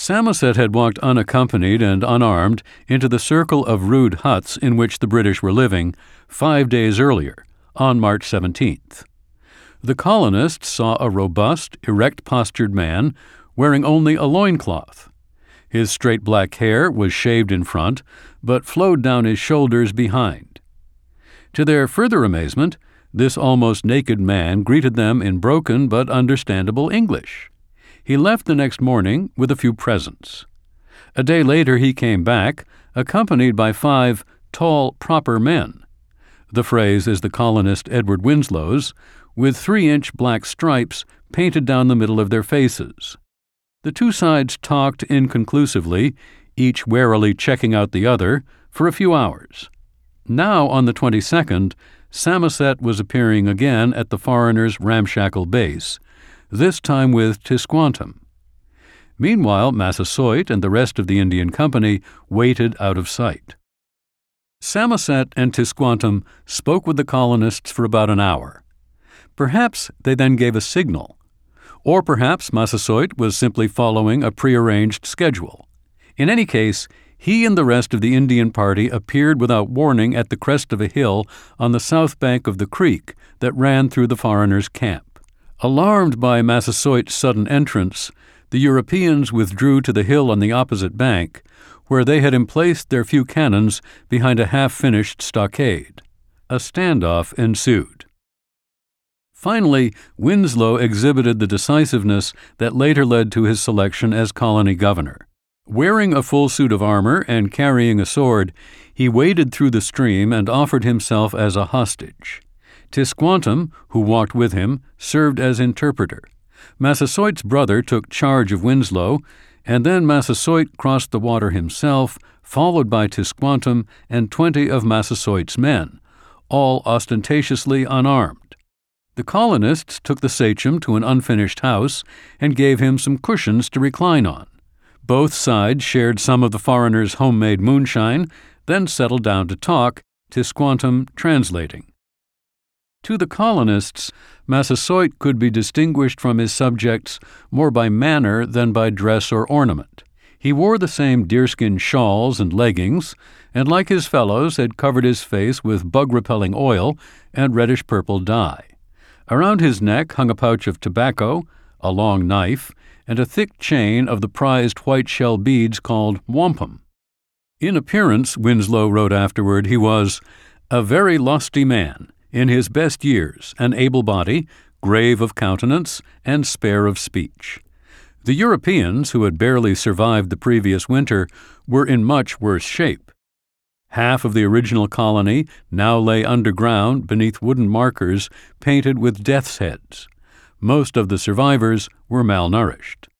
Samoset had walked unaccompanied and unarmed into the circle of rude huts in which the British were living 5 days earlier, on March 17th. The colonists saw a robust, erect-postured man wearing only a loincloth. His straight black hair was shaved in front, but flowed down his shoulders behind. To their further amazement, this almost naked man greeted them in broken but understandable English. He left the next morning with a few presents. A day later he came back, accompanied by 5 tall, proper men. The phrase is the colonist Edward Winslow's, with 3-inch black stripes painted down the middle of their faces. The two sides talked inconclusively, each warily checking out the other, for a few hours. Now, on the 22nd, Samoset was appearing again at the foreigners' ramshackle base, this time with Tisquantum. Meanwhile, Massasoit and the rest of the Indian Company waited out of sight. Samoset and Tisquantum spoke with the colonists for about an hour. Perhaps they then gave a signal, or perhaps Massasoit was simply following a prearranged schedule. In any case, he and the rest of the Indian party appeared without warning at the crest of a hill on the south bank of the creek that ran through the foreigners' camp. Alarmed by Massasoit's sudden entrance, the Europeans withdrew to the hill on the opposite bank, where they had emplaced their few cannons behind a half-finished stockade. A standoff ensued. Finally, Winslow exhibited the decisiveness that later led to his selection as colony governor. Wearing a full suit of armor and carrying a sword, he waded through the stream and offered himself as a hostage. Tisquantum, who walked with him, served as interpreter. Massasoit's brother took charge of Winslow, and then Massasoit crossed the water himself, followed by Tisquantum and 20 of Massasoit's men, all ostentatiously unarmed. The colonists took the sachem to an unfinished house and gave him some cushions to recline on. Both sides shared some of the foreigners' homemade moonshine, then settled down to talk, Tisquantum translating. To the colonists, Massasoit could be distinguished from his subjects more by manner than by dress or ornament. He wore the same deerskin shawls and leggings, and like his fellows had covered his face with bug-repelling oil and reddish-purple dye. Around his neck hung a pouch of tobacco, a long knife, and a thick chain of the prized white shell beads called wampum. In appearance, Winslow wrote afterward, he was a very lusty man, in his best years, an able body, grave of countenance, and spare of speech. The Europeans, who had barely survived the previous winter, were in much worse shape. Half of the original colony now lay underground beneath wooden markers painted with death's heads. Most of the survivors were malnourished.